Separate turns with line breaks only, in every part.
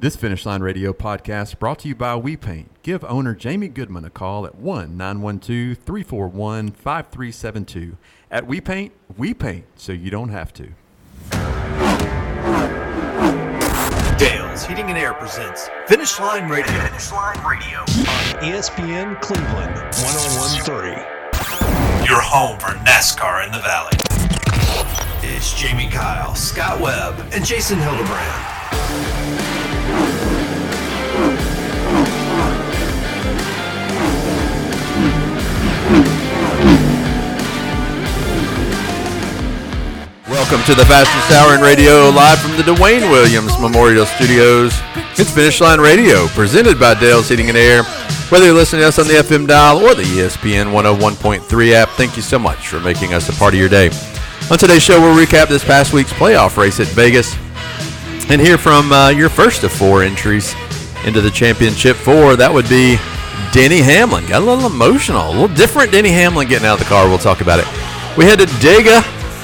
This Finish Line Radio podcast brought to you by We Paint. Give owner Jamie Goodman a call at 1-912-341-5372. At We Paint so you don't have to.
Dale's Heating and Air presents Finish Line Radio.
Finish Line Radio.
On ESPN Cleveland 101.3. Your home for NASCAR in the Valley. It's Jamie Kyle, Scott Webb, and Jason Hildebrand.
Welcome to the fastest hour in radio, live from the Dwayne Williams Memorial Studios. It's Finish Line Radio, presented by Dale's Heating and Air. Whether you're listening to us on the FM dial or the ESPN 101.3 app, thank you so much for making us a part of your day. On today's show, we'll recap this past week's playoff race at Vegas and hear from your first of four entries into the Championship 4. That would be Denny Hamlin. Got a little emotional, a little different Denny Hamlin getting out of the car. We'll talk about it. We head to Dega,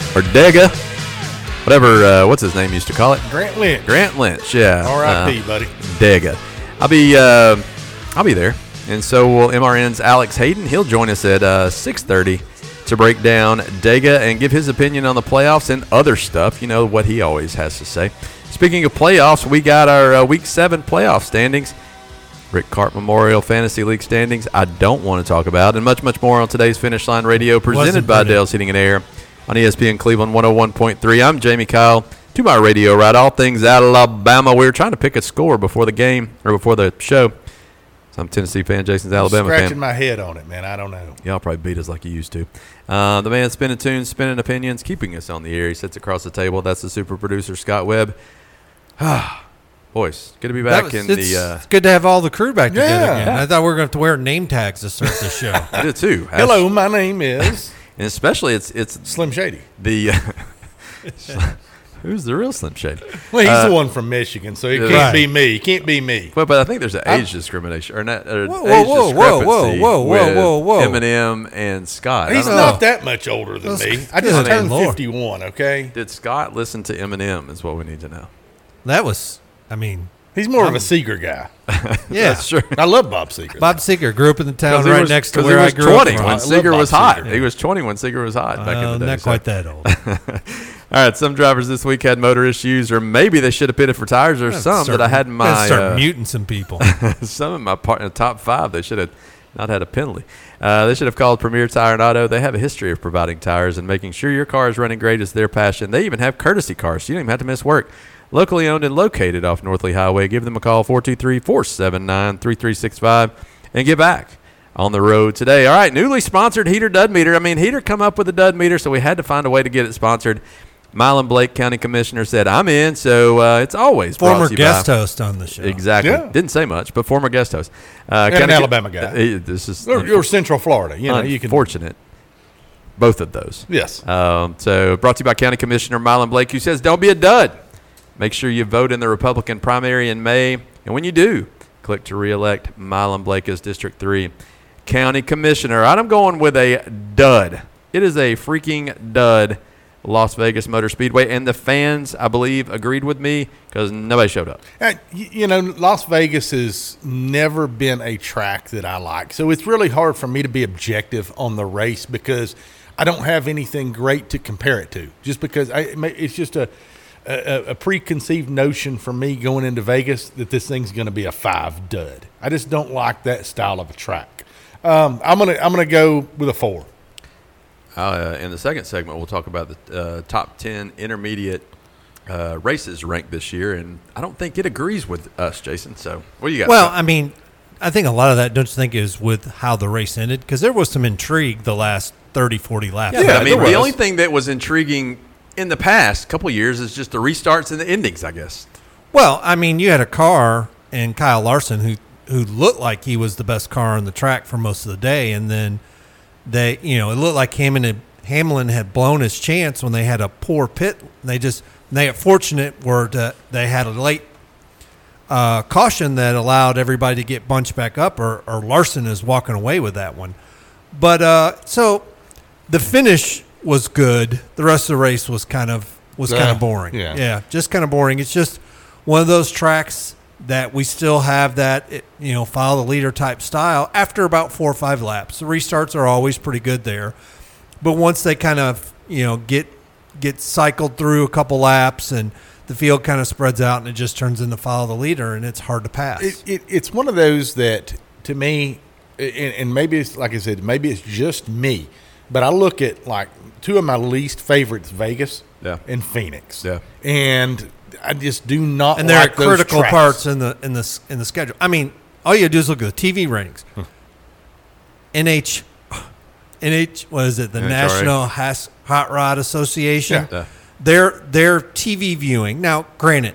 whatever, what's his name used to call it?
Grant Lynch.
Grant Lynch, yeah.
R.I.P., buddy.
Dega. I'll be there. And so will MRN's Alex Hayden. He'll join us at 6:30 to break down Dega and give his opinion on the playoffs and other stuff. You know what he always has to say. Speaking of playoffs, we got our Week 7 playoff standings. Rick Cart Memorial Fantasy League standings I don't want to talk about, and much, much more on today's Finish Line Radio, presented by Dale's Heating and Air on ESPN Cleveland 101.3. I'm Jamie Kyle. To my radio right, all things Alabama. We were trying to pick a score before the game, or before the show. So I'm a Tennessee fan, Jason's Alabama fan.
Scratching my head on it, man. I don't know.
Y'all probably beat us like you used to. The man spinning tunes, spinning opinions, keeping us on the air. He sits across the table. That's the super producer, Scott Webb. Boys, good to be back
It's good to have all the crew back together again. I thought we were going to have to wear name tags to start the show.
I did too.
Hello, my name is...
And especially it's
Slim Shady.
Who's the real Slim Shady?
Well, he's the one from Michigan, so it can't be me. It can't be me.
But I think there's an age discrimination or not age
whoa,
with Eminem and Scott.
He's not that much older than me. I just turned 51. Okay.
Did Scott listen to Eminem? Is what we need to know.
That was,
he's more of a Seeger guy.
Yeah,
that's true.
I love Bob Seeger.
Bob Seeger grew up in the town right next to where I grew up.
He was 20 when Seeger was hot. He was 20 when Seeger was hot back in the day.
Not quite that old.
All right, some drivers this week had motor issues, or maybe they should have pitted for tires. There's some that I had in my
start muting some people.
Some in my top 5 they should have not had a penalty. They should have called Premier Tire and Auto. They have a history of providing tires and making sure your car is running great is their passion. They even have courtesy cars, so you don't even have to miss work. Locally owned and located off Northley Highway. Give them a call, 423-479-3365, and get back on the road today. All right, newly sponsored Heater Dud Meter. Heater come up with a dud meter, so we had to find a way to get it sponsored. Milan Blake, County Commissioner, said, I'm in, so it's always
former guest host on the show.
Exactly. Yeah. Didn't say much, but former guest host.
And an Alabama guy. You're Central Florida. You can.
Fortunate. Both of those.
Yes.
So brought to you by County Commissioner Milan Blake, who says, don't be a dud. Make sure you vote in the Republican primary in May. And when you do, click to re-elect Milan Blake as District 3 County Commissioner. All right, I'm going with a dud. It is a freaking dud, Las Vegas Motor Speedway. And the fans, I believe, agreed with me because nobody showed up.
Las Vegas has never been a track that I like. So it's really hard for me to be objective on the race because I don't have anything great to compare it to. Just because it's just a preconceived notion for me going into Vegas that this thing's going to be a 5 dud. I just don't like that style of a track. I'm gonna go with a 4.
In the second segment, we'll talk about the top 10 intermediate races ranked this year, and I don't think it agrees with us, Jason. So what do you got?
Well, I think a lot of that, don't you think, is with how the race ended? Because there was some intrigue the last 30, 40 laps.
Yeah, the only thing that was intriguing in the past couple of years is just the restarts and the endings, I guess.
Well, you had a car and Kyle Larson who looked like he was the best car on the track for most of the day, and then it looked like Hamlin had blown his chance when they had a poor pit. They got fortunate where they had a late caution that allowed everybody to get bunched back up, or Larson is walking away with that one. But so the finish was good. The rest of the race was kind of boring.
Yeah,
just kind of boring. It's just one of those tracks that we still have that, follow the leader type style after about 4 or 5 laps. The restarts are always pretty good there. But once they kind of, get cycled through a couple laps and the field kind of spreads out and it just turns into follow the leader and it's hard to pass.
It's one of those that, to me, and maybe it's, like I said, maybe it's just me, but I look at, like, 2 of my least favorites, Vegas and Phoenix. Yeah. And I just do not
and they're
like those
critical
tracks.
parts in the schedule. I mean, all you do is look at the TV ratings. NH, what is it? The
NHRA.
National Hot Rod Association.
Yeah.
Their TV viewing. Now, granted,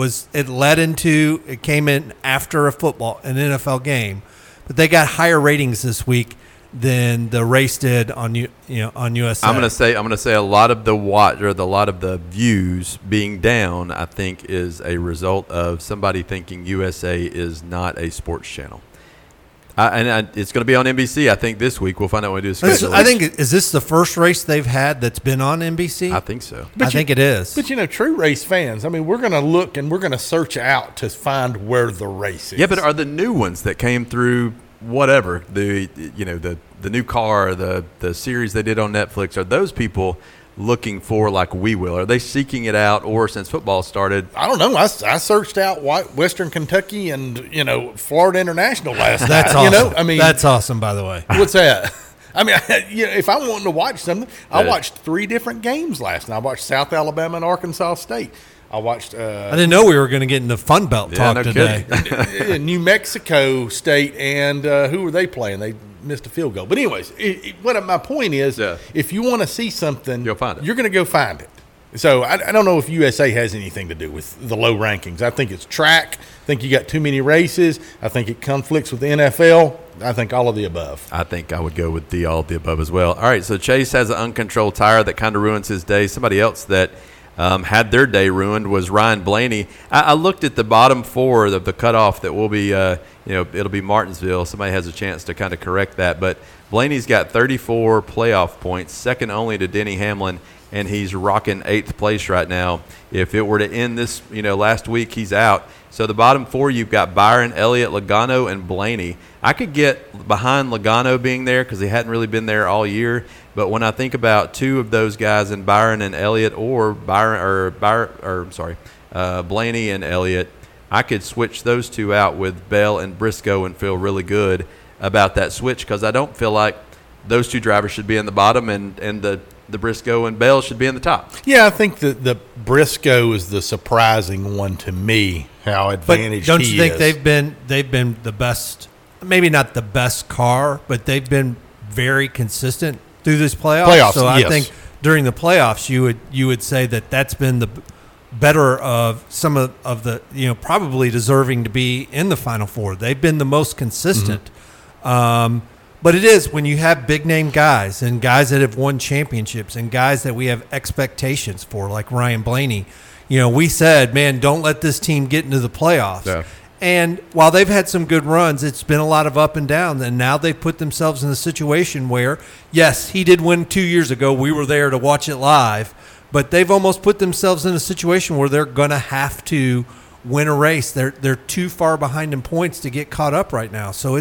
it came in after an NFL game, but they got higher ratings this week than the race did on USA.
I'm gonna say a lot of the views being down, I think, is a result of somebody thinking USA is not a sports channel. It's going to be on NBC, I think, this week. We'll find out when we do the schedule.
I think, is this the first race they've had that's been on NBC?
I think so.
I think it is.
But, true race fans, I mean, we're going to look and we're going to search out to find where the race is.
Yeah, but are the new ones that came through whatever, the new car, the series they did on Netflix, are those people looking for, like we will? Are they seeking it out, or since football started?
I don't know. I searched out Western Kentucky and, Florida International last night.
That's awesome.
I mean,
that's awesome, by the way.
What's that? I mean, if I'm wanting to watch something, I watched 3 different games last night. I watched South Alabama and Arkansas State. I watched. I
didn't know we were going to get into Fun Belt talk today.
New Mexico State and who were they playing? They missed a field goal. But anyways, my point is, if you want to see something,
you'll find it.
You're going to go find it. So I don't know if USA has anything to do with the low rankings. I think it's track. I think you got too many races. I think it conflicts with the NFL. I think all of the above.
I think I would go with all of the above as well. All right, so Chase has an uncontrolled tire that kind of ruins his day. Somebody else that had their day ruined was Ryan Blaney. I looked at the bottom 4 of the cutoff that will be, it'll be Martinsville. Somebody has a chance to kind of correct that. But Blaney's got 34 playoff points, second only to Denny Hamlin, and he's rocking 8th place right now. If it were to end this, last week, he's out. So the bottom 4, you've got Byron, Elliott, Logano, and Blaney. I could get behind Logano being there because he hadn't really been there all year. But when I think about 2 of those guys in Byron and Elliott, or Blaney and Elliott, I could switch those 2 out with Bell and Briscoe and feel really good about that switch, because I don't feel like those 2 drivers should be in the bottom and the Briscoe and Bell should be in the top.
Yeah, I think the Briscoe is the surprising one to me. How advantaged
don't you think
is.
they've been the best? Maybe not the best car, but they've been very consistent through this playoffs. So I think during the playoffs, you would say that's been the better of some of the probably deserving to be in the Final Four. They've been the most consistent. Mm-hmm. But it is when you have big name guys and guys that have won championships and guys that we have expectations for, like Ryan Blaney. We said, man, don't let this team get into the playoffs. Yeah. And while they've had some good runs, it's been a lot of up and down. And now they've put themselves in a situation where, yes, he did win 2 years ago. We were there to watch it live. But they've almost put themselves in a situation where they're going to have to win a race. They're too far behind in points to get caught up right now. So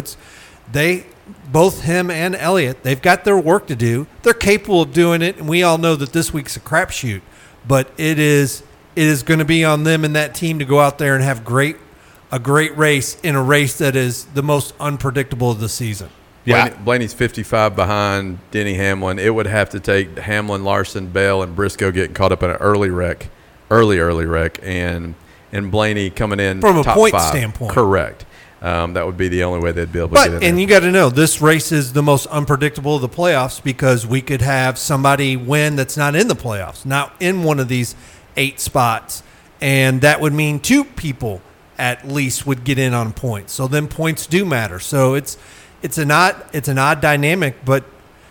both him and Elliott, they've got their work to do. They're capable of doing it, and we all know that this week's a crapshoot. But it is going to be on them and that team to go out there and have a great race in a race that is the most unpredictable of the season.
Yeah, Blaney's 55 behind Denny Hamlin. It would have to take Hamlin, Larson, Bell, and Briscoe getting caught up in an early wreck, and Blaney coming in
from a
top
point
5.
standpoint.
Correct. That would be the only way they'd be able to get in there.
And you got to know, this race is the most unpredictable of the playoffs because we could have somebody win that's not in the playoffs, not in one of these 8 spots, and that would mean 2 people at least would get in on points. So then points do matter. So it's an odd dynamic, but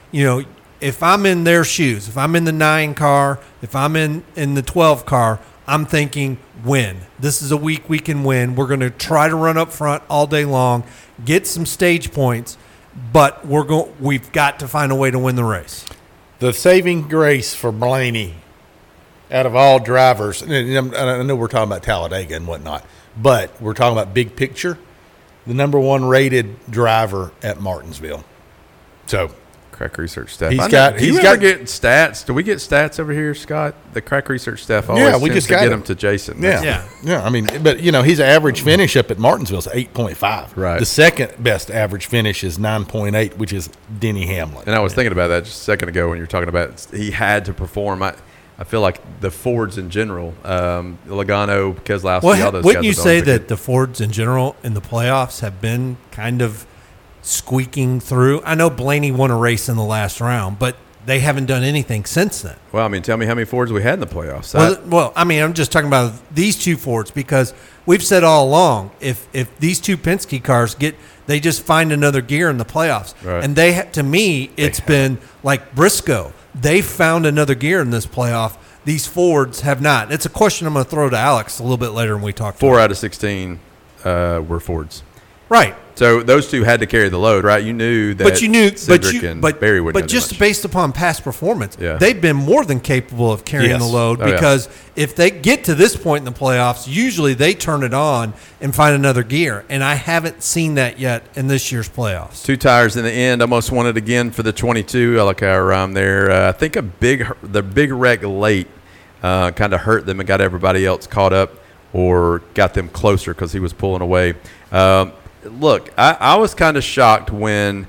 if I'm in their shoes, if I'm in the 9 car, if I'm in the 12 car, I'm thinking win. This is a week we can win. We're going to try to run up front all day long, get some stage points, but we've got to find a way to win the race.
The saving grace for Blaney out of all drivers, and I know we're talking about Talladega and whatnot, But we're talking about big picture, the number 1 rated driver at Martinsville. So
Crack Research staff.
He's
I know-
got-
Do
he's
you
got-
ever get stats? Do we get stats over here, Scott? The Crack Research staff always
Yeah, we
tends
just
to
got
get
them.
them to Jason.
yeah. I mean, but his average finish up at Martinsville is 8.5.
Right.
The second best average finish is 9.8, which is Denny Hamlin.
And I was thinking about that just a second ago when you were talking about he had to perform. I feel like the Fords in general, Logano, Keselowski, all those
Wouldn't
guys
you
are going
say
pretty
that the Fords in general in the playoffs have been kind of squeaking through? I know Blaney won a race in the last round, but they haven't done anything since then.
Well, I mean, tell me how many Fords we had in the playoffs.
Well, I mean, I'm just talking about these two Fords because we've said all along if these two Penske cars they just find another gear in the playoffs,
Right.
and to me, it's been like Briscoe. They found another gear in this playoff. These Fords have not. It's a question I'm going to throw to Alex a little bit later when we talk.
4 out of 16 were Fords.
Right.
So those two had to carry the load, right? You knew that. Cedric and Barry wouldn't.
But just based upon past performance,
Yeah.
they've been more than capable of carrying
Yes.
the load
Oh, yeah.
because if they get to this point in the playoffs, usually they turn it on and find another gear, and I haven't seen that yet in this year's playoffs.
2 tires in the end. Almost won it again for the 22. I like our rhyme there. I think the big wreck late kind of hurt them and got everybody else caught up or got them closer because he was pulling away. Look, I was kind of shocked when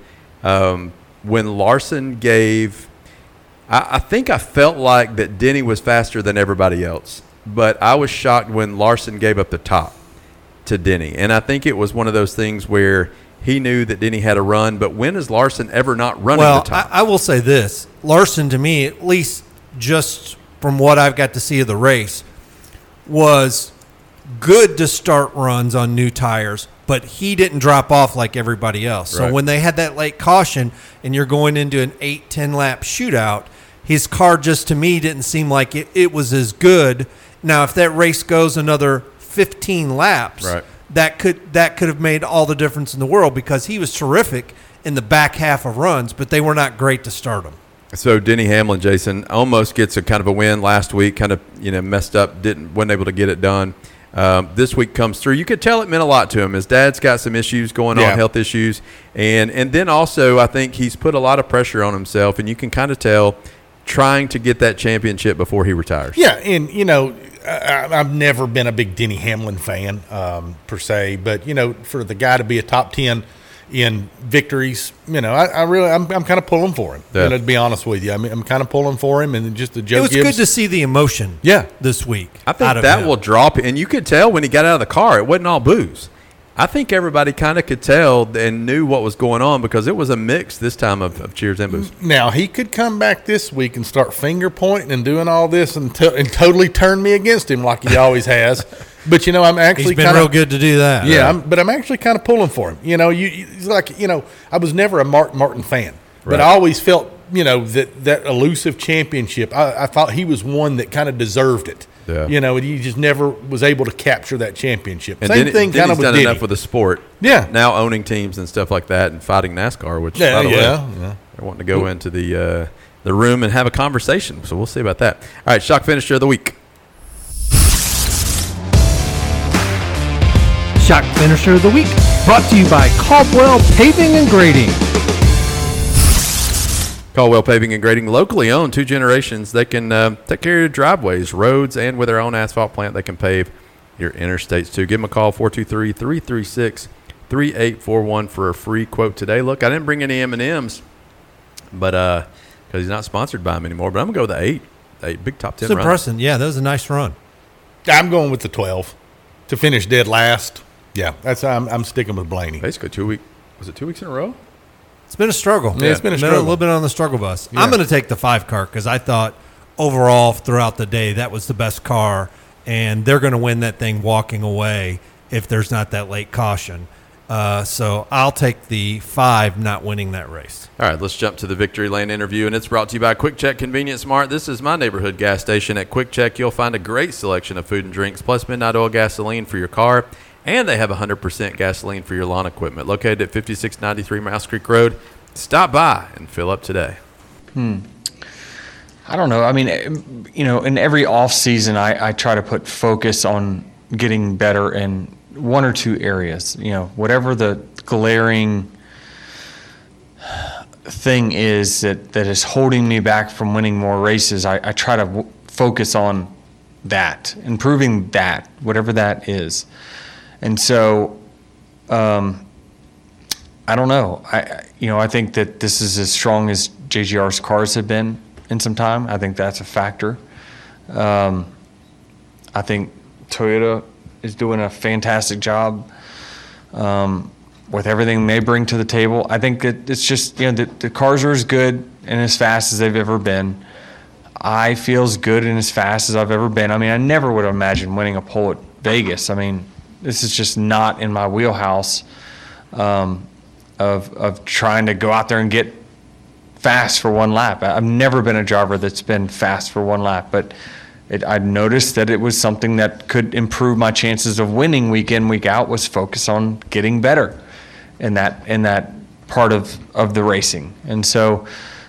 Larson gave. I think I felt like that Denny was faster than everybody else, but I was shocked when Larson gave up the top to Denny, and I think it was one of those things where he knew that Denny had a run. But when has Larson ever not running
Well,
the top?
I will say this. Larson, to me, at least just from what I've got to see of the race, was good to start runs on new tires, but he didn't drop off like everybody else. So
Right.
when they had that late caution and you're going into an 8-10 lap shootout, his car just to me didn't seem like it was as good. Now, if that race goes another 15 laps,
Right.
that could have made all the difference in the world because he was terrific in the back half of runs, but they were not great to start him.
So Denny Hamlin, Jason, almost gets a kind of a win last week. Kind of messed up, wasn't able to get it done. This week comes through. You could tell it meant a lot to him. His dad's got some issues going on, health issues, and then also I think he's put a lot of pressure on himself, and you can kind of tell trying to get that championship before he retires.
Yeah, and I've never been a big Denny Hamlin fan per se, but for the guy to be a top 10 in victories, I'm kind of pulling for him.
Yeah.
To be honest with you, I'm kind of pulling for him, and just the Joe
It was
Gibbs.
good to see the emotion.
Yeah.
This week.
I
out
think
of
that
him.
will drop, and you could tell when he got out of the car, it wasn't all booze. I think everybody kind of could tell and knew what was going on because it was a mix this time of cheers and booze.
Now he could come back this week and start finger pointing and doing all this and totally turn me against him like he always has. But I'm actually
He's been
kinda,
real good to do that.
Yeah, I'm actually kind of pulling for him. It's like I was never a Martin fan, but
Right.
I always felt that elusive championship. I thought he was one that kind of deserved it.
Yeah.
And he just never was able to capture that championship.
And
Same thing kind of with
done
Denny.
enough with the sport.
Yeah.
Now owning teams and stuff like that and fighting NASCAR, which
Yeah,
by the way,
yeah.
they're wanting to go into the room and have a conversation. So we'll see about that. All right, shock finisher of the week.
Shock Finisher of the Week, brought to you by Caldwell Paving and Grading.
Caldwell Paving and Grading, locally owned, 2 generations. They can take care of your driveways, roads, and with their own asphalt plant, they can pave your interstates too. Give them a call, 423-336-3841 for a free quote today. Look, I didn't bring any M&Ms, but because he's not sponsored by them anymore, but I'm going to go with the 8. 8 big top 10
It's
run.
impressive. Yeah, that was a nice run.
I'm going with the 12 to finish dead last. Yeah, I'm sticking with Blaney.
Basically 2 weeks. Was it 2 weeks in a row?
It's been a struggle.
Yeah, it's been a struggle.
A little bit on the struggle bus.
Yeah.
I'm going to take the 5 car because I thought overall throughout the day that was the best car, and they're going to win that thing walking away if there's not that late caution. So I'll take the 5 not winning that race.
All right, let's jump to the Victory Lane interview, and it's brought to you by Quick Check Convenience Smart. This is my neighborhood gas station. At Quick Check, you'll find a great selection of food and drinks, plus midnight oil gasoline for your car, and they have 100% gasoline for your lawn equipment. Located at 5693 Mouse Creek Road. Stop by and fill up today.
I don't know. I mean, in every off season, I try to put focus on getting better in one or two areas. Whatever the glaring thing is that is holding me back from winning more races, I try to focus on that, improving that, whatever that is. And so, I don't know. I think that this is as strong as JGR's cars have been in some time. I think that's a factor. I think Toyota is doing a fantastic job with everything they bring to the table. I think that it's just, the cars are as good and as fast as they've ever been. I feel as good and as fast as I've ever been. I mean, I never would have imagined winning a pole at Vegas. I mean, this is just not in my wheelhouse of trying to go out there and get fast for one lap. I've never been a driver that's been fast for one lap, but I noticed that it was something that could improve my chances of winning week in, week out, was focus on getting better in that part of the racing. And so,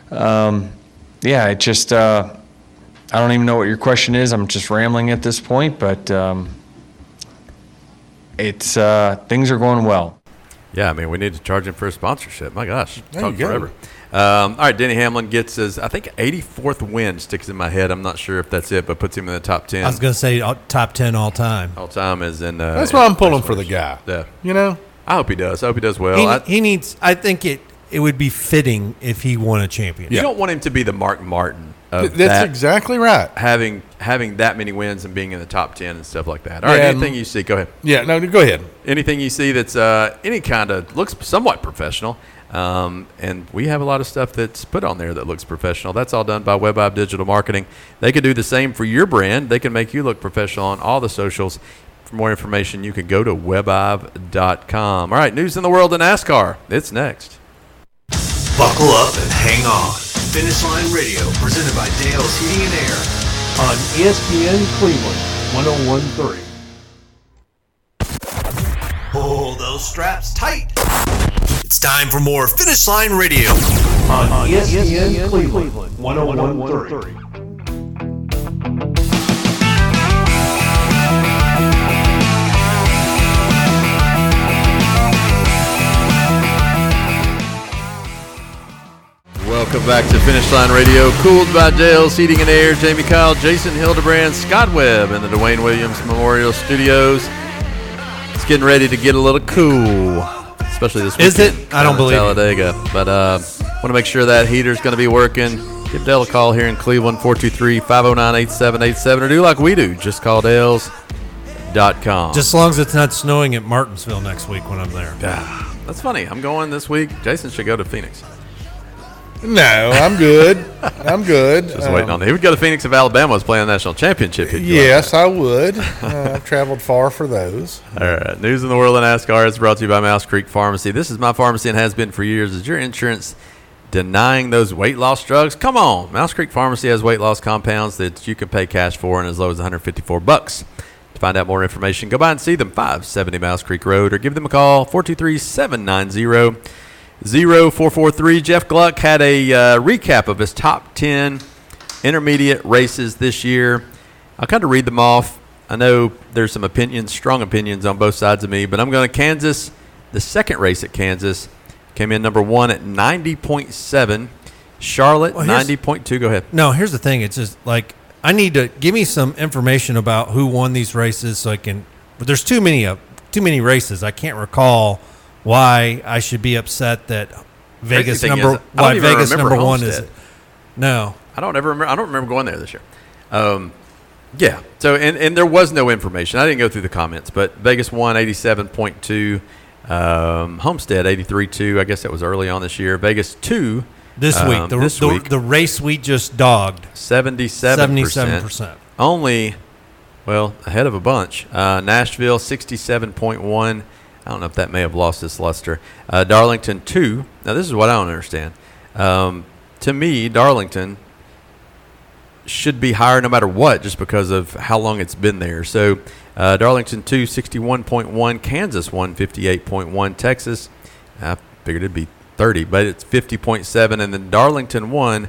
it just, I don't even know what your question is. I'm just rambling at this point, but it's things are going well.
Yeah, I mean, we need to charge him for a sponsorship. My gosh,
There
talk
you go.
forever. All right, Denny Hamlin gets his, I think, 84th win sticks in my head. I'm not sure if that's it, but puts him in the top 10.
I was going to say top 10 all time.
All time is in.
That's why I'm pulling for the guy.
Yeah. I hope he does. I hope he does well.
He needs. I think it would be fitting if he won a championship.
You don't want him to be the Mark Martin of
That's exactly right.
having that many wins and being in the top 10 and stuff like that. All right,
Yeah,
anything you see, go ahead.
Yeah, no, go ahead.
Anything you see that's any kind of looks somewhat professional, and we have a lot of stuff that's put on there that looks professional. That's all done by WebIve Digital Marketing. They could do the same for your brand. They can make you look professional on all the socials. For more information, you can go to webive.com. All right, news in the world of NASCAR. It's next.
Buckle up and hang on. Finish Line Radio, presented by Dale's Heating and Air.
On ESPN Cleveland 101.3.
Pull those straps tight. It's time for more Finish Line Radio.
On ESPN Cleveland 101.3.
Welcome back to Finish Line Radio, cooled by Dale's Heating and Air. Jamie Kyle, Jason Hildebrand, Scott Webb in the Dwayne Williams Memorial Studios. It's getting ready to get a little cool, especially this weekend.
Is it? I don't believe it.
Talladega. But want to make sure that heater's going to be working. Give Dale a call here in Cleveland, 423-509-8787, or do like we do. Just call Dales.com.
Just as long as it's not snowing at Martinsville next week when I'm there.
That's funny. I'm going this week. Jason should go to Phoenix.
No, I'm good. I'm good.
Just waiting on that. He would go to Phoenix if Alabama was playing the national championship.
Yes, I would. I've traveled far for those.
All right. News in the world of NASCAR is brought to you by Mouse Creek Pharmacy. This is my pharmacy and has been for years. Is your insurance denying those weight loss drugs? Come on. Mouse Creek Pharmacy has weight loss compounds that you can pay cash for and as low as $154. To find out more information, go by and see them, 570 Mouse Creek Road, or give them a call, 423-790-0443. Jeff Gluck had a recap of his top 10 intermediate races this year. I'll kind of read them off. I know there's some strong opinions on both sides of me, but I'm going to Kansas. The second race at Kansas came in number 1 at 90.7. Charlotte, 90.2. Go ahead.
No, here's the thing. It's just like I need to give me some information about who won these races so I can. But there's too many races. I can't recall why I should be upset that Vegas number one is. No,
I don't remember going there this year. Yeah. So and there was no information. I didn't go through the comments, but Vegas won 87.2. Homestead 83.2. I guess that was early on this year. Vegas 2
this week. The race we just dogged
77%. Only, ahead of a bunch. Nashville 67.1. I don't know if that may have lost its luster. Darlington 2. Now this is what I don't understand. To me, Darlington should be higher no matter what, just because of how long it's been there. So Darlington 2, 61.1. Kansas 1, 58.1. Texas, I figured it'd be 30, but it's 50.7. And then Darlington 1,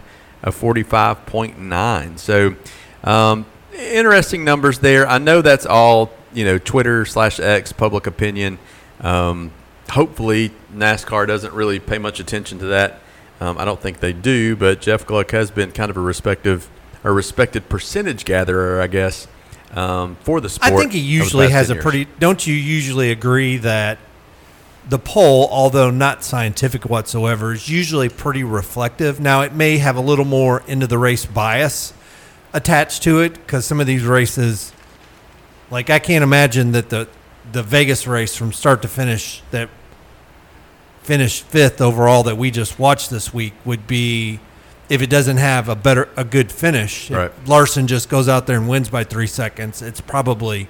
45.9. So interesting numbers there. I know that's all Twitter/X public opinion. Hopefully NASCAR doesn't really pay much attention to that. I don't think they do, but Jeff Gluck has been kind of a respected percentage gatherer, I guess, for the sport.
I think he usually has a pretty. Don't you usually agree that the poll, although not scientific whatsoever, is usually pretty reflective? Now, it may have a little more into the race bias attached to it because some of these races, like I can't imagine that the Vegas race from start to finish that finished 5th overall that we just watched this week would be, if it doesn't have a good finish.
Right.
If Larson just goes out there and wins by 3 seconds, it's probably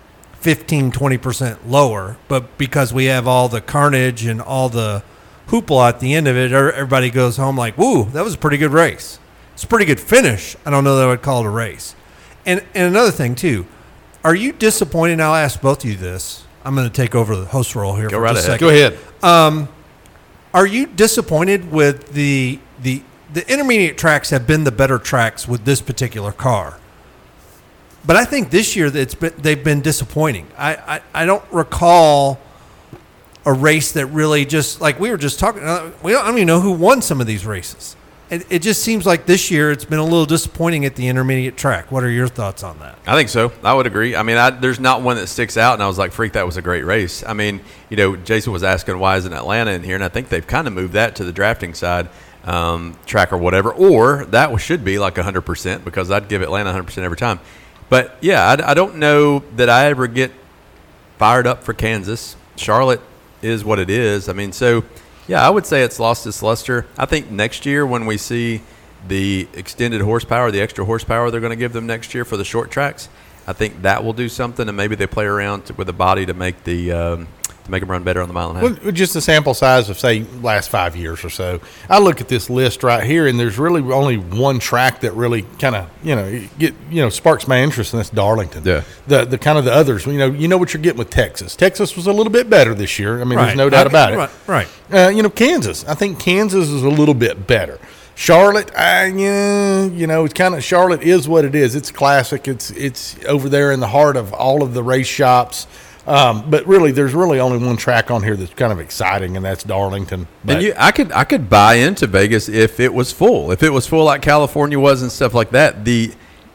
15-20% lower. But because we have all the carnage and all the hoopla at the end of it, everybody goes home like, woo, that was a pretty good race. It's a pretty good finish. I don't know that I would call it a race. And another thing too, are you disappointed? I'll ask both of you this. I'm going to take over the host role here for just a second.
Go ahead.
Are you disappointed with the intermediate tracks have been the better tracks with this particular car? But I think this year they've been disappointing. I don't recall a race that really just, like we were just talking, I don't even know who won some of these races. It just seems like this year it's been a little disappointing at the intermediate track. What are your thoughts on that?
I think so. I would agree. I mean, there's not one that sticks out, and I was like, freak, that was a great race. I mean, Jason was asking why isn't Atlanta in here, and I think they've kind of moved that to the drafting side track or whatever, or that should be like 100% because I'd give Atlanta 100% every time. But, yeah, I don't know that I ever get fired up for Kansas. Charlotte is what it is. I mean, so – yeah, I would say it's lost its luster. I think next year when we see the extended horsepower, the extra horsepower they're going to give them next year for the short tracks, I think that will do something, and maybe they play around with the body to make them run better on the mile and a half.
Well, just a sample size of, say, last 5 years or so. I look at this list right here, and there's really only one track that really kind of, sparks my interest, and that's Darlington.
Yeah.
The kind of the others, you know what you're getting with Texas. Texas was a little bit better this year. I mean, there's no doubt about it.
Right.
Kansas. I think Kansas is a little bit better. Charlotte, it's kind of, Charlotte is what it is. It's classic. It's over there in the heart of all of the race shops. But really, there's really only one track on here that's kind of exciting, and that's Darlington. But
and I could buy into Vegas if it was full. If it was full like California was and stuff like that. The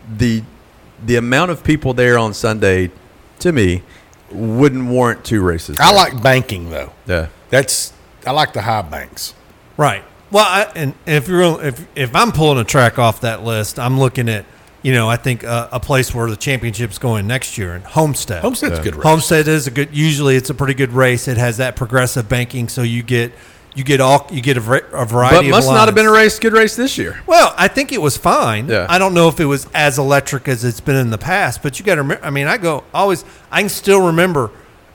amount of people there on Sunday, to me, wouldn't warrant 2 races.
I like banking though.
Yeah,
I like the high banks.
Right. Well, if I'm pulling a track off that list, I'm looking at, I think a place where the championship's going next year in Homestead.
Homestead's a good race.
Homestead is usually it's a pretty good race. It has that progressive banking, so you get a variety of
but must not have been a good race this year.
Well, I think it was fine.
Yeah.
I don't know if it was as electric as it's been in the past, but you got to remember. I mean, I can still remember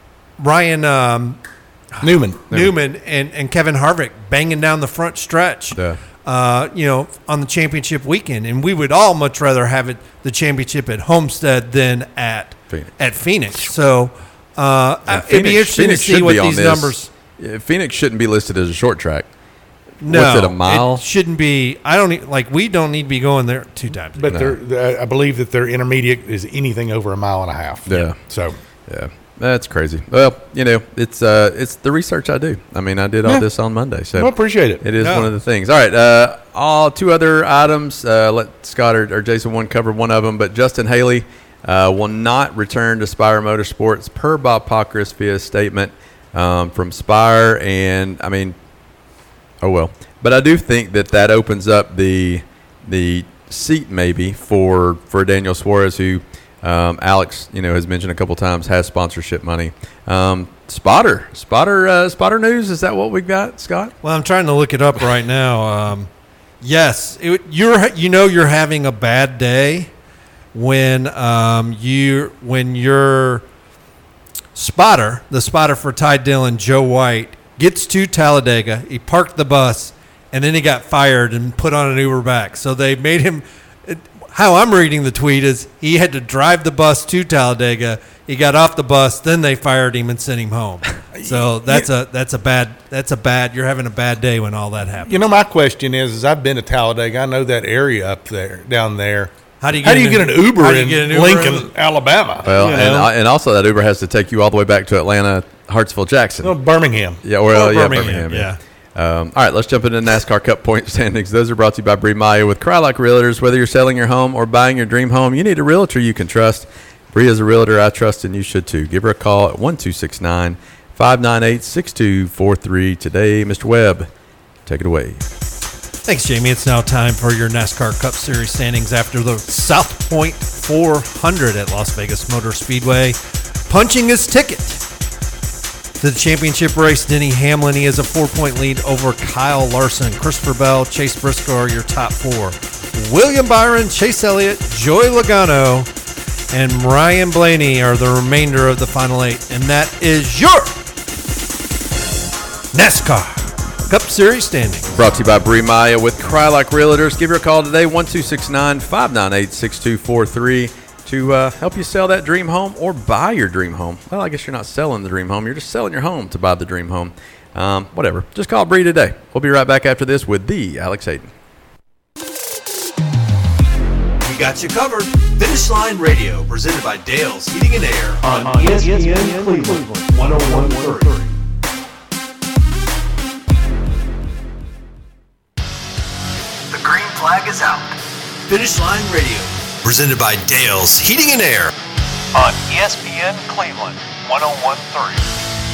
Ryan Newman and Kevin Harvick banging down the front stretch.
Yeah.
On the championship weekend, and we would all much rather have the championship at Homestead than at Phoenix. So it'd be interesting to see what these numbers.
Phoenix shouldn't be listed as a short track.
No,
what's it, a mile?
It shouldn't be. We don't need to be going there 2 times.
But I believe that their intermediate is anything over a mile and a half.
Yeah.
So
yeah. That's crazy. Well, it's the research I do. I mean, I did all this on Monday, so
I appreciate it.
It is one of the things. All right, 2 other items. Let Scott or Jason cover one of them, but Justin Haley will not return to Spire Motorsports per Bob Pockris via statement from Spire, and I mean, oh well. But I do think that opens up the seat maybe for Daniel Suarez, who. Alex, has mentioned a couple times, has sponsorship money. Spotter news. Is that what we got, Scott?
Well, I'm trying to look it up right now. Yes, you're having a bad day when your spotter, the spotter for Ty Dillon, Joe White, gets to Talladega. He parked the bus, and then he got fired and put on an Uber back. So they made him. How I'm reading the tweet is he had to drive the bus to Talladega. He got off the bus, then they fired him and sent him home. So that's a bad. You're having a bad day when all that happens.
My question is I've been to Talladega. I know that area down there.
How do you
How do you get an Uber
how do you
in
get an Uber
Lincoln, Alabama?
Well,
You know?
and also that Uber has to take you all the way back to Atlanta, Hartsville, Jackson.
No, Birmingham.
Yeah, well,
Or
yeah,
Birmingham,
Birmingham. All right, let's jump into NASCAR Cup point standings. Those are brought to you by Bree Maya with Crylock Realtors. Whether you're selling your home or buying your dream home, you need a realtor you can trust. Bree is a realtor I trust, and you should too. Give her a call at 1-269-598-6243 today. Mr. Webb, take it away.
Thanks, Jamie. It's now time for your NASCAR Cup Series standings after the South Point 400 at Las Vegas Motor Speedway. Punching his ticket to the championship race, Denny Hamlin. He has a 4-point lead over Kyle Larson. Christopher Bell, Chase Briscoe are your top four. William Byron, Chase Elliott, Joey Logano, and Ryan Blaney are the remainder of the final eight. And that is your NASCAR Cup Series standings.
Brought to you by Bree Maya with Crylock Realtors. Give her a call today, 1-269-598-6243, to help you sell that dream home or buy your dream home. Well, I guess you're not selling the dream home. You're just selling your home to buy the dream home. Whatever. Just call Bree today. We'll be right back after this with the Alex Hayden.
We got you covered. Finish Line Radio, presented by Dale's Heating and Air.
On ESPN Cleveland 101.3.
The green flag is out. Finish Line Radio, presented by Dale's Heating and Air.
On ESPN Cleveland 101.3.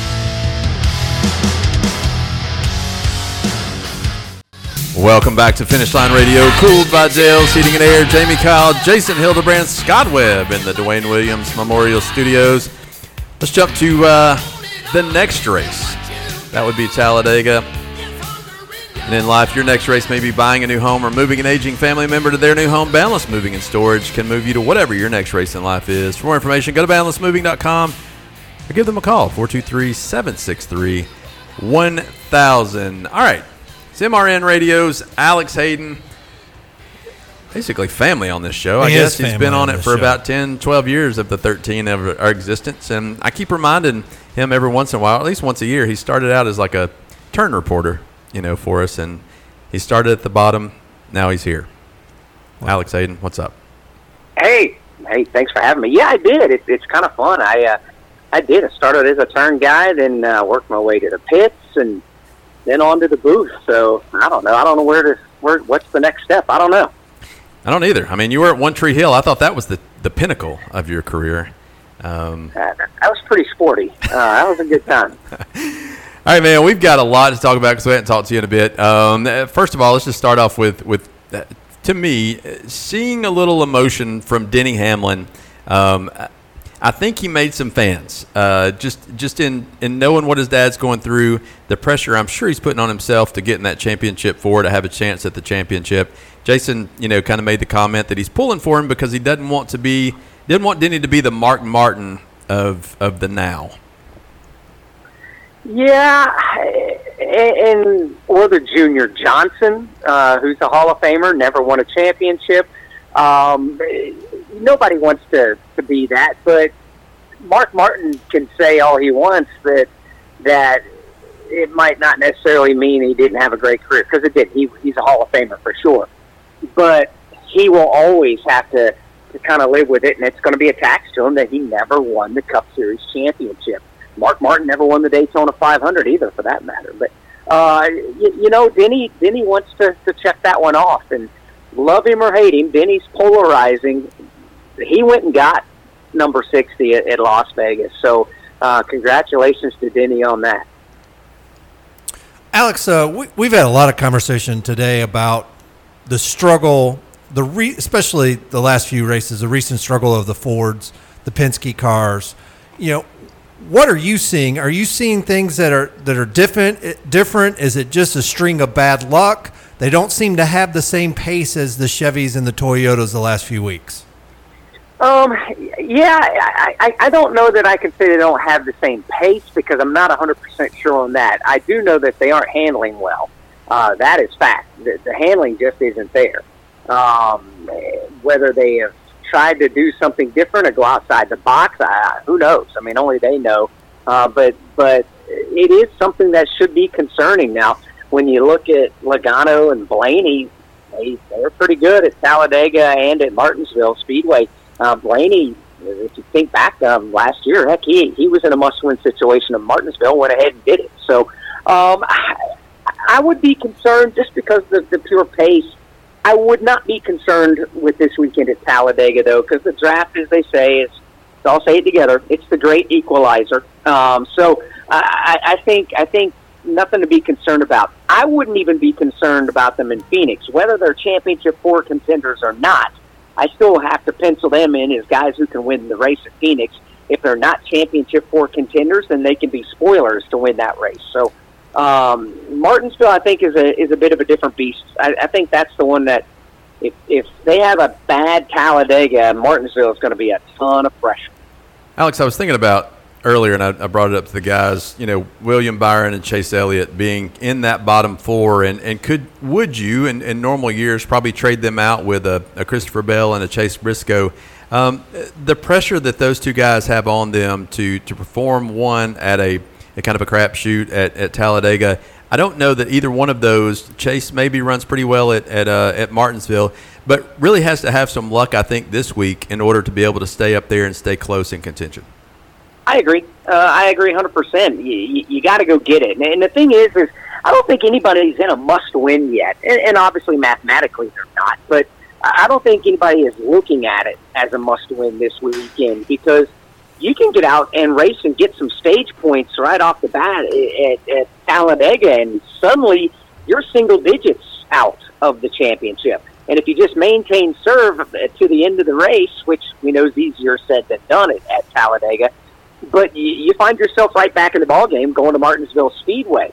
Welcome back to Finish Line Radio, cooled by Dale's Heating and Air. Jamie Kyle, Jason Hildebrand, Scott Webb in the Dwayne Williams Memorial Studios. Let's jump to the next race. That would be Talladega. And in life, your next race may be buying a new home or moving an aging family member to their new home. Boundless Moving and Storage can move you to whatever your next race in life is. For more information, go to boundlessmoving.com or give them a call, 423-763-1000. All right, it's MRN Radio's Alex Hayden. Basically family on this show. I guess he's been on it for about 10, 12 years of the 13 of our existence. And I keep reminding him every once in a while, at least once a year, he started out as like a turn reporter, for us, and he started at the bottom. Now he's here. Alex Hayden, what's up?
Hey, thanks for having me. Yeah, I did. It's kind of fun. I did. I started as a turn guy, then worked my way to the pits, and then on to the booth. So I don't know. I don't know what's the next step. I don't know.
I don't either. I mean, you were at One Tree Hill. I thought that was the pinnacle of your career.
That was pretty sporty. That was a good time.
All right, man, we've got a lot to talk about because we haven't talked to you in a bit. First of all, let's just start off with to me, seeing a little emotion from Denny Hamlin. I think he made some fans. Just in knowing what his dad's going through, the pressure I'm sure he's putting on himself to get in that championship to have a chance at the championship. Jason, kind of made the comment that he's pulling for him because he didn't want Denny to be the Mark Martin of the now.
Yeah, or the Junior Johnson, who's a Hall of Famer, never won a championship. Nobody wants to be that, but Mark Martin can say all he wants that it might not necessarily mean he didn't have a great career, because it did. He's a Hall of Famer for sure. But he will always have to kind of live with it, and it's going to be a tax to him that he never won the Cup Series championship. Mark Martin never won the Daytona 500 either, for that matter. But, Denny wants to check that one off. And love him or hate him, Denny's polarizing. He went and got number 60 at Las Vegas. So congratulations to Denny on that.
Alex, we've had a lot of conversation today about the struggle, especially the last few races, the recent struggle of the Fords, the Penske cars. What are you seeing? Are you seeing things that are different? Is it just a string of bad luck? They don't seem to have the same pace as the Chevys and the Toyotas the last few weeks.
Yeah, I don't know that I can say they don't have the same pace, because I'm not 100% sure on that. I do know that they aren't handling well. That is fact. The handling just isn't there. Whether they have tried to do something different or go outside the box, who knows? I mean, only they know. But it is something that should be concerning. Now, when you look at Logano and Blaney, they're pretty good at Talladega and at Martinsville Speedway. Blaney, if you think back last year, heck, he was in a must-win situation at Martinsville, went ahead and did it. So I would be concerned just because of the pure pace. I would not be concerned with this weekend at Talladega, though, because the draft, as they say, I'll say it together, it's the great equalizer. So I think nothing to be concerned about. I wouldn't even be concerned about them in Phoenix, whether they're championship 4 contenders or not. I still have to pencil them in as guys who can win the race at Phoenix. If they're not championship 4 contenders, then they can be spoilers to win that race. So Martinsville, I think, is a bit of a different beast. I think that's the one that if they have a bad Talladega, Martinsville is going to be a ton of pressure.
Alex, I was thinking about earlier, and I brought it up to the guys, William Byron and Chase Elliott being in that bottom 4, and would you, in normal years, probably trade them out with a Christopher Bell and a Chase Briscoe? The pressure that those two guys have on them to perform one at a kind of a crapshoot at Talladega, I don't know that either one of those, Chase maybe runs pretty well at Martinsville, but really has to have some luck, I think, this week in order to be able to stay up there and stay close in contention.
I agree. I agree 100%. You got to go get it. And the thing is I don't think anybody's in a must-win yet. And obviously, mathematically, they're not. But I don't think anybody is looking at it as a must-win this weekend because you can get out and race and get some stage points right off the bat at Talladega, and suddenly you're single digits out of the championship. And if you just maintain serve to the end of the race, which we know is easier said than done at Talladega, but you find yourself right back in the ballgame going to Martinsville Speedway.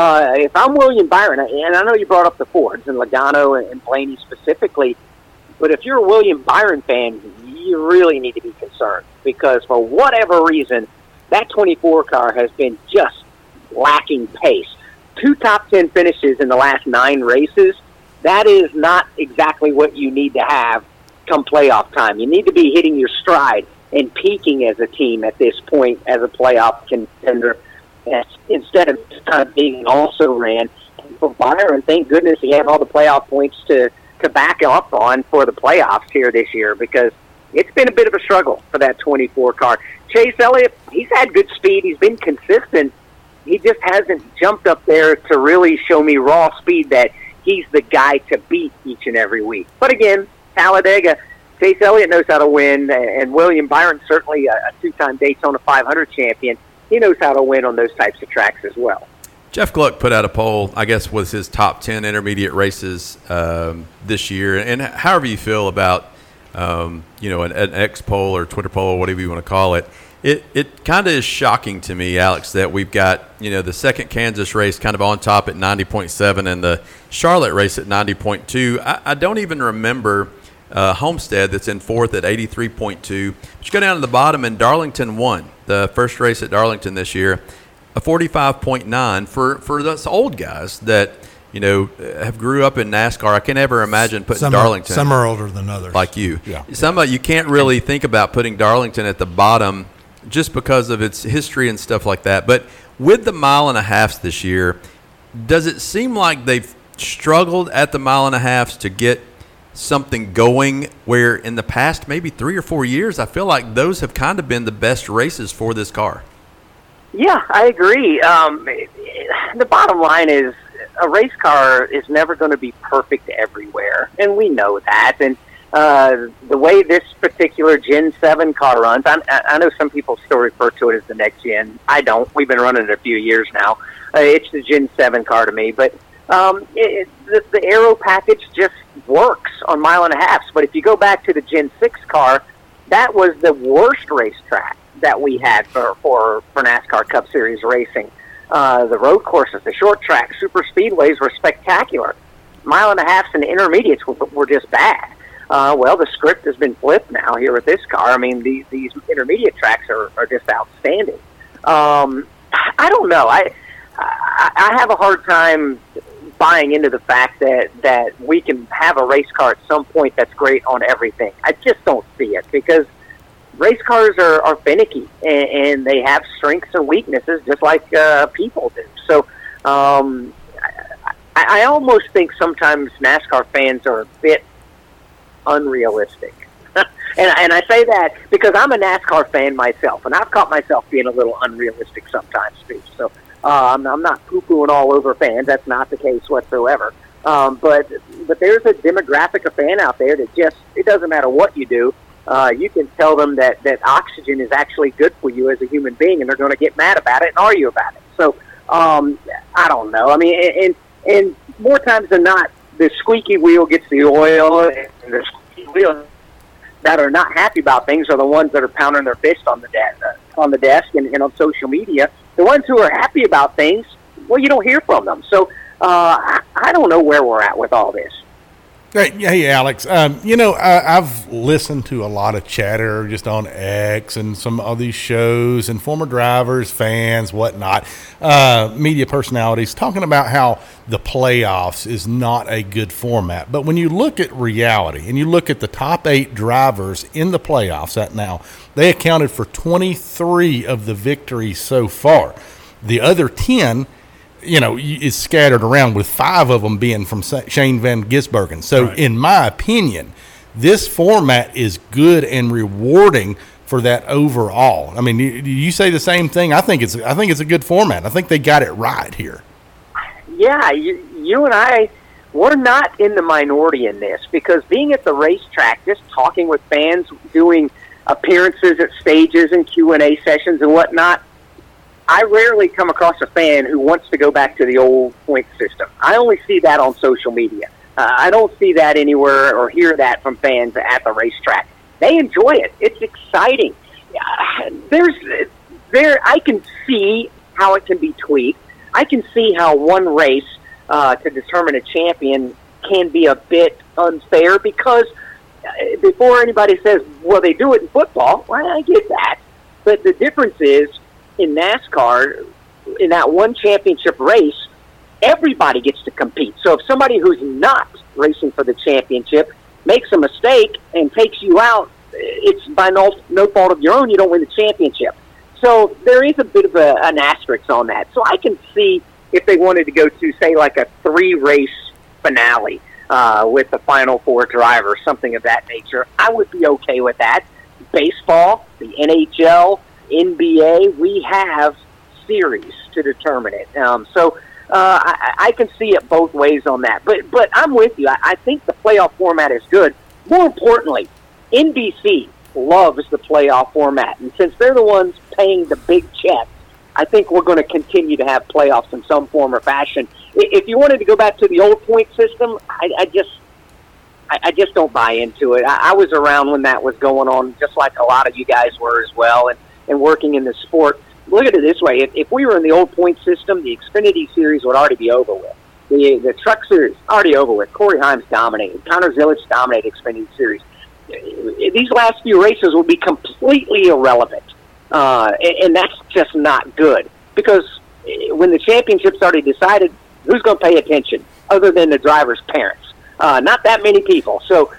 If I'm William Byron, and I know you brought up the Fords and Logano and Blaney specifically, but if you're a William Byron fan, you really need to be concerned because for whatever reason, that 24 car has been just lacking pace. 2 top 10 finishes in the last 9 races, that is not exactly what you need to have come playoff time. You need to be hitting your stride and peaking as a team at this point as a playoff contender instead of just kind of being also ran. And for Byron, thank goodness he had all the playoff points to back up on for the playoffs here this year because it's been a bit of a struggle for that 24 car. Chase Elliott, he's had good speed. He's been consistent. He just hasn't jumped up there to really show me raw speed that he's the guy to beat each and every week. But again, Talladega, Chase Elliott knows how to win, and William Byron, certainly a 2-time Daytona 500 champion, he knows how to win on those types of tracks as well.
Jeff Gluck put out a poll, I guess, was his top 10 intermediate races this year. And however you feel about, an X poll or Twitter poll or whatever you want to call it, it kind of is shocking to me, Alex, that we've got, the second Kansas race kind of on top at 90.7 and the Charlotte race at 90.2. I don't even remember Homestead that's in 4th at 83.2. But you go down to the bottom and Darlington won the first race at Darlington this year, a 45.9 for those old guys that, have grew up in NASCAR. I can't ever imagine putting Darlington.
Some are older than others.
Like you.
Yeah.
You can't really think about putting Darlington at the bottom just because of its history and stuff like that. But with the 1.5 miles this year, does it seem like they've struggled at the 1.5 miles to get something going where in the past maybe 3 or 4 years, I feel like those have kind of been the best races for this car?
Yeah, I agree. The bottom line is a race car is never going to be perfect everywhere, and we know that. And the way this particular Gen 7 car runs, I know some people still refer to it as the next gen. I don't. We've been running it a few years now. It's the Gen 7 car to me. But the aero package just works on 1.5 miles. But if you go back to the Gen 6 car, that was the worst racetrack that we had for NASCAR Cup Series racing. The road courses, the short track, super speedways were spectacular. 1.5 miles and the intermediates were just bad. Well, the script has been flipped now here with this car. I mean, these intermediate tracks are just outstanding. I don't know. I have a hard time buying into the fact that we can have a race car at some point that's great on everything. I just don't see it because race cars are finicky and they have strengths and weaknesses just like people do. So I almost think sometimes NASCAR fans are a bit unrealistic. And I say that because I'm a NASCAR fan myself, and I've caught myself being a little unrealistic sometimes too. So I'm not poo-pooing all over fans. That's not the case whatsoever. But there's a demographic of fan out there that just, it doesn't matter what you do. You can tell them that oxygen is actually good for you as a human being, and they're going to get mad about it and argue about it. So I don't know. I mean, and more times than not, the squeaky wheel gets the oil, and the squeaky wheel that are not happy about things are the ones that are pounding their fist on the desk and on social media. The ones who are happy about things, well, you don't hear from them. So I don't know where we're at with all this.
Hey, Alex. I've listened to a lot of chatter just on X and some of these shows and former drivers, fans, whatnot, media personalities talking about how the playoffs is not a good format. But when you look at reality and you look at the top 8 drivers in the playoffs right now, they accounted for 23 of the victories so far. The other 10 is scattered around, with 5 of them being from Shane Van Gisbergen. So, right. In my opinion, this format is good and rewarding for that overall. I mean, do you say the same thing? I think it's a good format. I think they got it right here.
Yeah, you and I, we're not in the minority in this, because being at the racetrack, just talking with fans, doing appearances at stages and Q&A sessions and whatnot, I rarely come across a fan who wants to go back to the old point system. I only see that on social media. I don't see that anywhere or hear that from fans at the racetrack. They enjoy it. It's exciting. I can see how it can be tweaked. I can see how one race to determine a champion can be a bit unfair, because before anybody says, well, they do it in football, well, I get that. But the difference is, in NASCAR, in that one championship race, everybody gets to compete. So if somebody who's not racing for the championship makes a mistake and takes you out, it's by no fault of your own, you don't win the championship. So there is a bit of an asterisk on that. So I can see if they wanted to go to, say, like a 3-race finale with the final 4 drivers, something of that nature, I would be okay with that. Baseball, the NHL, NBA, we have series to determine it. So I can see it both ways on that. But I'm with you. I think the playoff format is good. More importantly, NBC loves the playoff format. And since they're the ones paying the big check, I think we're going to continue to have playoffs in some form or fashion. If you wanted to go back to the old point system, I just don't buy into it. I was around when that was going on, just like a lot of you guys were as well, and working in the sport. Look at it this way. If we were in the old point system, the Xfinity Series would already be over with. The Truck Series, already over with. Corey Himes dominated. Connor Zilisch dominated Xfinity Series. These last few races will be completely irrelevant. And that's just not good. Because when the championship's already decided, who's going to pay attention other than the driver's parents? Not that many people. So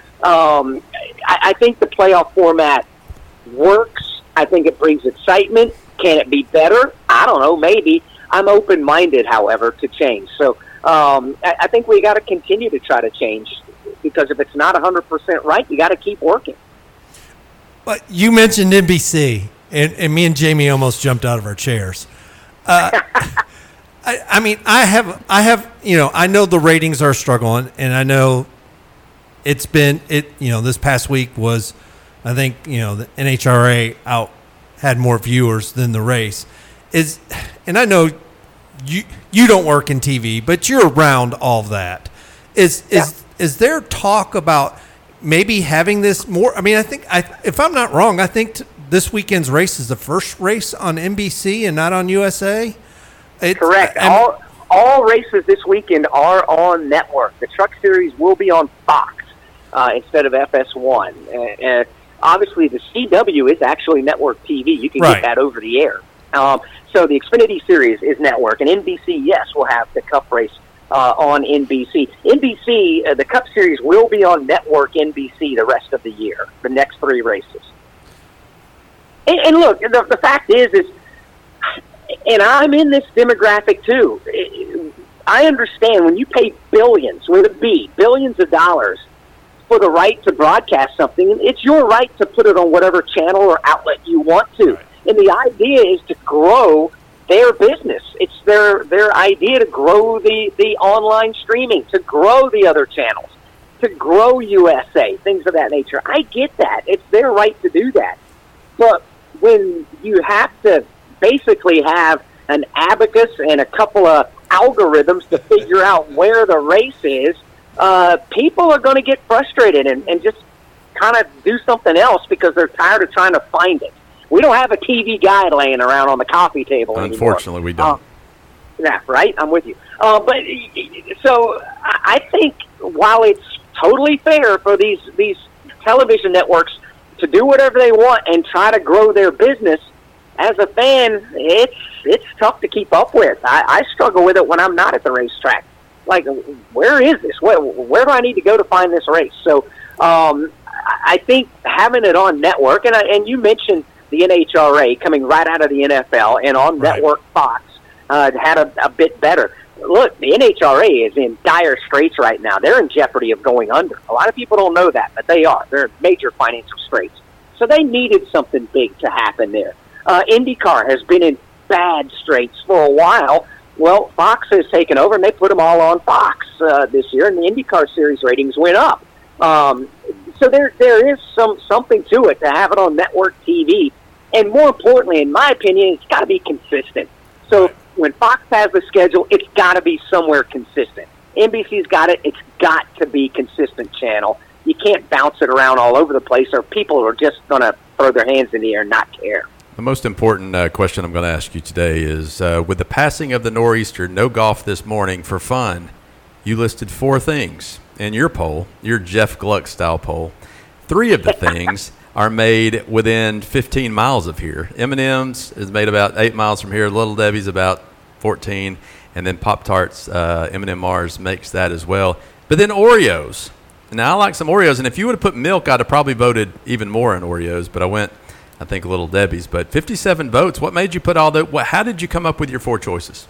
I think the playoff format works. I think it brings excitement. Can it be better? I don't know. Maybe. I'm open-minded, however, to change. So I think we got to continue to try to change, because if it's not 100% right, you got to keep working.
But you mentioned NBC, and me and Jamie almost jumped out of our chairs. I mean, I have, I know the ratings are struggling, and I know this past week was, I think, the NHRA had more viewers than the race. And I know you don't work in TV, but you're around all of that. Is there talk about maybe having this more? I mean, I think, if I'm not wrong, I think this weekend's race is the first race on NBC and not on USA.
Correct. All races this weekend are on network. The Truck Series will be on Fox instead of FS1. Obviously, the CW is actually network TV. You can get that over the air. So the Xfinity Series is network, and NBC, yes, will have the Cup race on NBC. NBC, the Cup Series will be on network NBC the rest of the year, the next 3 races. And look, the fact is, and I'm in this demographic too. I understand when you pay billions, with a B, billions of dollars for the right to broadcast something, it's your right to put it on whatever channel or outlet you want to. And the idea is to grow their business. It's their idea to grow the online streaming, to grow the other channels, to grow USA, things of that nature. I get that. It's their right to do that. But when you have to basically have an abacus and a couple of algorithms to figure out where the race is, people are going to get frustrated and just kind of do something else because they're tired of trying to find it. We don't have a TV guide laying around on the coffee table anymore.
Unfortunately, we don't.
Yeah, right? I'm with you. But so I think while it's totally fair for these television networks to do whatever they want and try to grow their business, as a fan, it's tough to keep up with. I struggle with it when I'm not at the racetrack. Like, where is this? Where do I need to go to find this race? So I think having it on network, and you mentioned the NHRA coming right out of the NFL and on Network Fox had a bit better. Look, the NHRA is in dire straits right now. They're in jeopardy of going under. A lot of people don't know that, but they are. They're in major financial straits. So they needed something big to happen there. IndyCar has been in bad straits for a while. Well, Fox has taken over, and they put them all on Fox this year, and the IndyCar Series ratings went up. So there is something to it to have it on network TV. And more importantly, in my opinion, it's got to be consistent. So when Fox has the schedule, it's got to be somewhere consistent. NBC's got it. It's got to be consistent channel. You can't bounce it around all over the place, or people are just going to throw their hands in the air and not care.
The most important question I'm going to ask you today is, with the passing of the Nor'easter, no golf this morning for fun, you listed 4 things in your poll, your Jeff Gluck style poll. 3 of the things are made within 15 miles of here. M&M's is made about 8 miles from here. Little Debbie's about 14. And then Pop-Tarts, M&M Mars makes that as well. But then Oreos. Now, I like some Oreos. And if you would have put milk, I'd have probably voted even more on Oreos. But I went, I think, Little Debbie's. But 57 votes. What made you put all that? How did you come up with your 4 choices?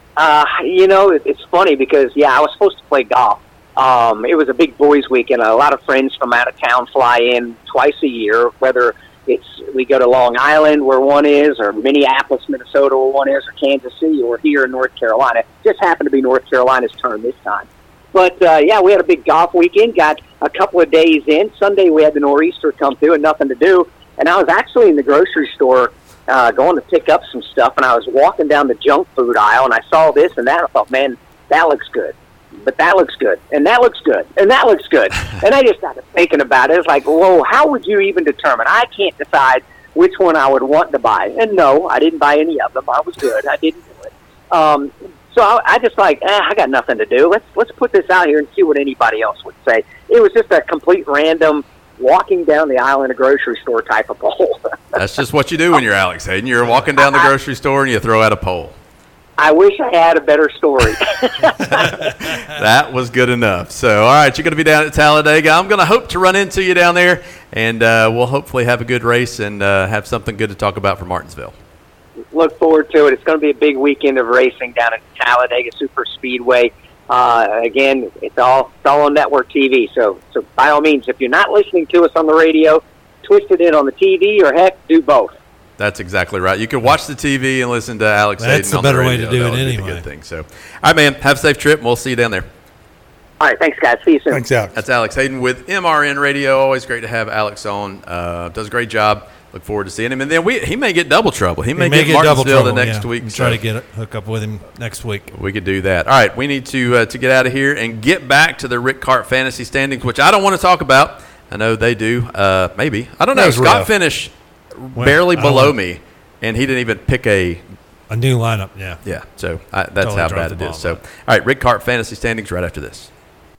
It's funny because, I was supposed to play golf. It was a big boys' weekend. A lot of friends from out of town fly in twice a year, whether we go to Long Island where one is, or Minneapolis, Minnesota where one is, or Kansas City, or here in North Carolina. It just happened to be North Carolina's turn this time. But, we had a big golf weekend, got a couple of days in. Sunday we had the Nor'easter come through and nothing to do. And I was actually in the grocery store going to pick up some stuff, and I was walking down the junk food aisle, and I saw this and that. I thought, man, that looks good. But that looks good, and that looks good, and that looks good. And I just started thinking about it. It's like, whoa, how would you even determine? I can't decide which one I would want to buy. And no, I didn't buy any of them. I was good. I didn't do it. So I just like, I got nothing to do. Let's put this out here and see what anybody else would say. It was just a complete random walking down the aisle in a grocery store type of poll.
That's just what you do when you're Alex Hayden. You're walking down the grocery store and you throw out a poll.
I wish I had a better story.
That was good enough. So, all right, you're going to be down at Talladega. I'm going to hope to run into you down there, and we'll hopefully have a good race and have something good to talk about for Martinsville.
Look forward to it. It's going to be a big weekend of racing down at Talladega Super Speedway. Again, it's all on network TV. So by all means, if you're not listening to us on the radio, twist it in on the TV, or heck, do both.
That's exactly right. You can watch the TV and listen to Alex Hayden.
That's the better way to do it anyway.
Be a good thing. So, all right, man, have a safe trip, and we'll see you down there.
All right, thanks, guys. See you soon.
Thanks, Alex.
That's Alex Hayden with MRN Radio. Always great to have Alex on. Does a great job. Look forward to seeing him. And then he may get double trouble. He may get Martinsville the next week.
Try to hook up with him next week.
We could do that. All right, we need to get out of here and get back to the Rick Cart fantasy standings, which I don't want to talk about. I know they do. Maybe. I don't know. Scott finished barely below me, and he didn't even pick a
new lineup. Yeah.
Yeah, so that's totally how bad it is. So, all right, Rick Cart fantasy standings right after this.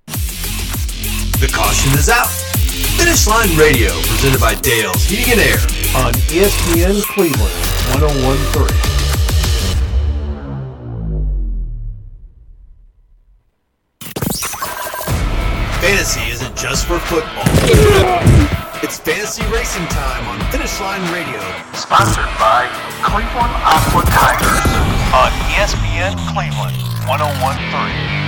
The caution is out. Finish Line Radio, presented by Dale's Heating and Air
on ESPN Cleveland 101.3.
Fantasy isn't just for football. It's fantasy racing time on Finish Line Radio.
Sponsored by Cleveland Aqua Tigers. on ESPN Cleveland 101.3.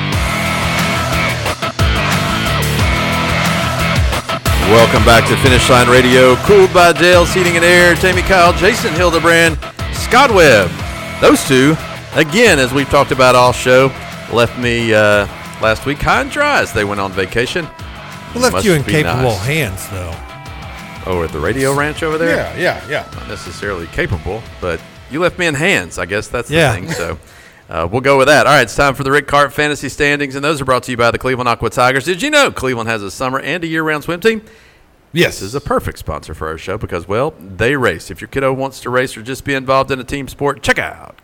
Welcome back to Finish Line Radio, cooled by Dale Seating and Air. Jamie Kyle, Jason Hildebrand, Scott Webb. Those two, again, as we've talked about all show, left me last week high and dry as they went on vacation.
We left
Must
you in
be
capable
nice.
hands, though.
Oh, at the radio ranch over there?
Yeah.
Not necessarily capable, but you left me in hands. I guess that's the
Yeah.
thing. So we'll go with that. All right, it's time for the Rick Cart Fantasy Standings, and those are brought to you by the Cleveland Aqua Tigers. Did you know Cleveland has a summer and a year-round swim team?
Yes.
This is a perfect sponsor for our show because, well, they race. If your kiddo wants to race or just be involved in a team sport, check out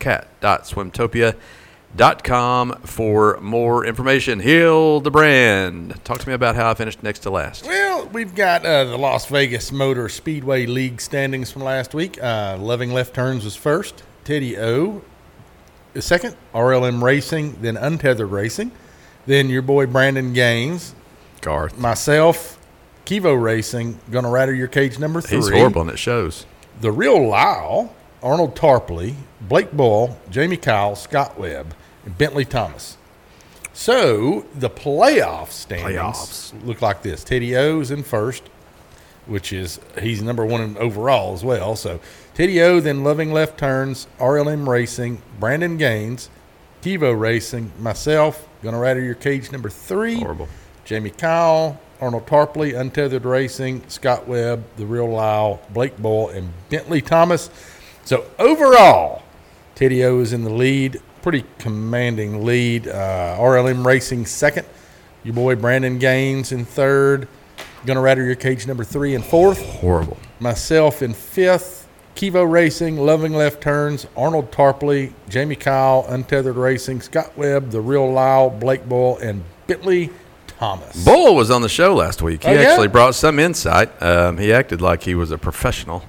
cat.swimtopia.com for more information. Hildebrand, talk to me about how I finished next to last.
Well, we've got the Las Vegas Motor Speedway League standings from last week. Loving Left Turns was first. Teddy O is second. RLM Racing, then Untethered Racing. Then your boy Brandon Gaines.
Garth.
Myself, Kivo Racing, Gonna Rattle Your Cage number 3.
He's horrible, and it shows.
The Real Lyle, Arnold Tarpley, Blake Boyle, Jamie Kyle, Scott Webb, and Bentley Thomas. So the playoff standings look like this. Teddy O's in first, which is he's number one in overall as well. So Teddy O, then Loving Left Turns, RLM Racing, Brandon Gaines, Kivo Racing, myself, Gonna Rattle Your Cage number 3.
Horrible.
Jamie Kyle, Arnold Tarpley, Untethered Racing, Scott Webb, The Real Lyle, Blake Boyle, and Bentley Thomas. So overall, Teddy O is in the lead, pretty commanding lead. RLM Racing second. Your boy Brandon Gaines in third. Gonna Rattle Your Cage number 3 and fourth.
Horrible.
Myself in fifth. Kivo Racing, Loving Left Turns, Arnold Tarpley, Jamie Kyle, Untethered Racing, Scott Webb, The Real Lyle, Blake Boyle, and Bentley Thomas.
Bull was on the show last week. He
Oh, yeah?
actually brought some insight. He acted like he was a professional.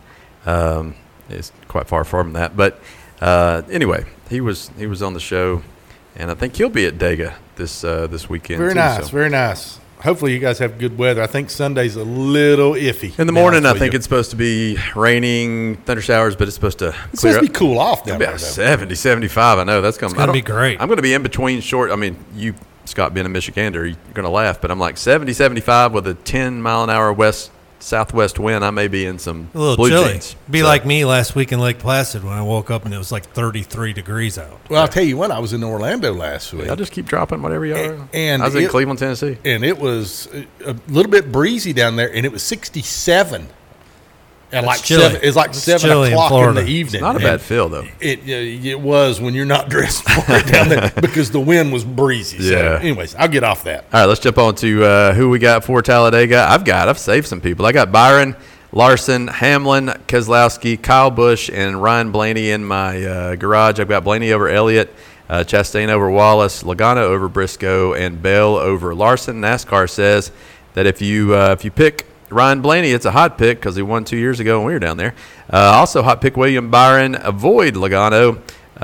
He's quite far from that. But anyway, he was on the show, and I think he'll be at Dega this weekend.
Very
too,
nice,
so.
very nice. Hopefully you guys have good weather. I think Sunday's a little iffy.
In the morning, I think it's supposed to be raining, thunder showers, but it's supposed to
it's
clear
supposed to
up.
be cool off down
It'll be
there,
about
though.
70, 75. I know that's going
gonna be great.
I'm going to be in between short. I mean, you, Scott, being a Michigander, you're going to laugh, but I'm like 70, 75 with a 10-mile-an-hour southwest wind. I may be in some
A little
blue
chilly.
jeans.
Be
So,
like me last week in Lake Placid when I woke up and it was like 33 degrees out.
Well, I'll tell you what, I was in Orlando last week.
I'll just keep dropping whatever you are.
And
I was in
it-
Cleveland, Tennessee.
And it was a little bit breezy down there, and it was 67. And like
chilly.
it's like
It's
7
chilly in
o'clock in
Florida.
the evening.
Not a
And
bad feel, though.
It was when you're not dressed for it down there because the wind was breezy. So,
Yeah.
anyways, I'll get off that.
All right, let's jump on to who we got for Talladega. I've saved some people. I got Byron, Larson, Hamlin, Keselowski, Kyle Busch, and Ryan Blaney in my garage. I've got Blaney over Elliott, Chastain over Wallace, Logano over Briscoe, and Bell over Larson. NASCAR says that if you pick Ryan Blaney, it's a hot pick because he won 2 years ago when we were down there. Also, hot pick William Byron. Avoid Logano.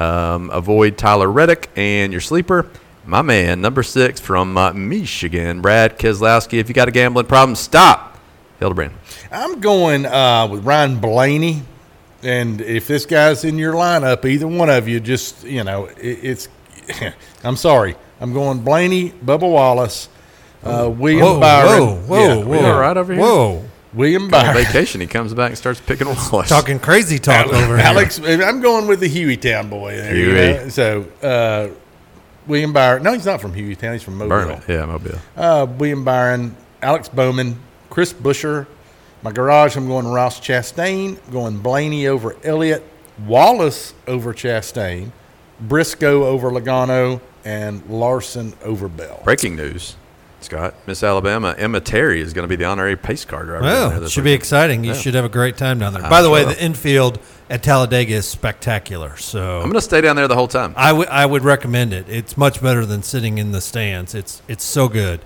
Avoid Tyler Reddick. And your sleeper, my man, number 6 from Michigan, Brad Keselowski. If you got a gambling problem, stop. Hildebrand.
I'm going with Ryan Blaney. And if this guy's in your lineup, either one of you, just, it's I'm sorry. I'm going Blaney, Bubba Wallace, William Byron.
Whoa.
We all right over here?
Whoa.
William
On
Byron.
vacation, he comes back and starts picking Wallace.
Talking crazy talk over here.
Alex, I'm going with the Hueytown boy there.
Huey.
So, William Byron. No, he's not from Hueytown. He's from Mobile.
Burn it. Yeah, Mobile.
William Byron, Alex Bowman, Chris Buescher. My garage, I'm going Ross Chastain. Going Blaney over Elliott. Wallace over Chastain. Briscoe over Logano. And Larson over Bell.
Breaking news, Scott. Miss Alabama, Emma Terry is going to be the honorary pace car driver. down there
Well,
this
should be
weekend.
exciting. You
Yeah.
should have a great time down there.
I'm
By the way,
sure.
the infield at Talladega is spectacular. So
I'm going to stay down there the whole time.
I would recommend it. It's much better than sitting in the stands. It's so good.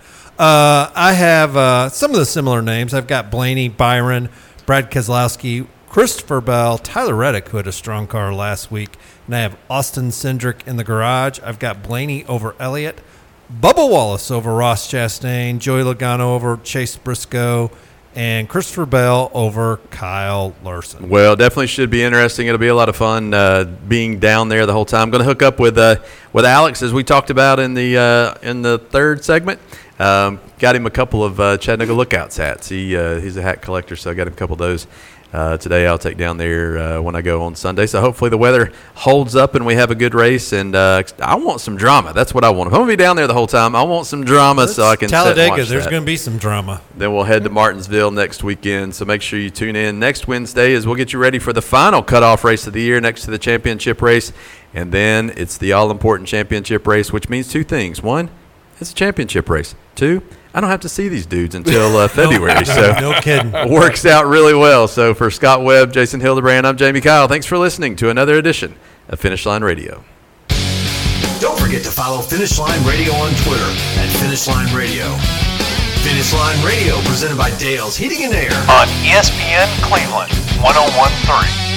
I have some of the similar names. I've got Blaney, Byron, Brad Keselowski, Christopher Bell, Tyler Reddick, who had a strong car last week, and I have Austin Cindric in the garage. I've got Blaney over Elliott, Bubba Wallace over Ross Chastain, Joey Logano over Chase Briscoe, and Christopher Bell over Kyle Larson.
Well, definitely should be interesting. It'll be a lot of fun being down there the whole time. I'm going to hook up with Alex, as we talked about in the third segment. Got him a couple of Chattanooga Lookouts hats. He's a hat collector, so I got him a couple of those. Today I'll take down there when I go on Sunday. So hopefully the weather holds up and we have a good race. And I want some drama. That's what I want. If I'm going to be down there the whole time, I want some drama so I can sit and
Talladega,
watch
there's
that.
going to be some drama.
Then we'll head to Martinsville next weekend. So make sure you tune in next Wednesday as we'll get you ready for the final cutoff race of the year next to the championship race. And then it's the all-important championship race, which means two things. One, it's a championship race. Two, I don't have to see these dudes until February. So
No kidding.
it works out really well. So for Scott Webb, Jason Hildebrand, I'm Jamie Kyle. Thanks for listening to another edition of Finish Line Radio.
Don't forget to follow Finish Line Radio on Twitter at Finish Line Radio. Finish Line Radio presented by Dale's Heating and Air.
On ESPN Cleveland 101.3.